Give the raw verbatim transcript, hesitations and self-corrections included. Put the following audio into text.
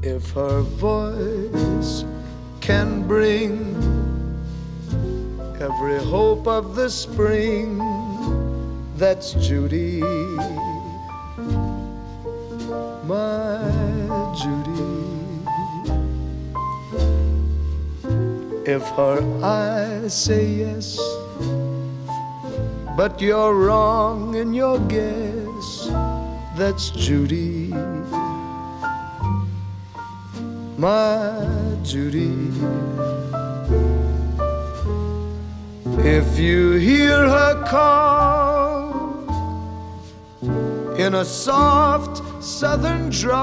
If her voice can bring every hope of the spring, that's Judy, my Judy. If her eyes say yes, but you're wrong in your guess, that's Judy, my Judy. If you hear her call in a soft southern drawl,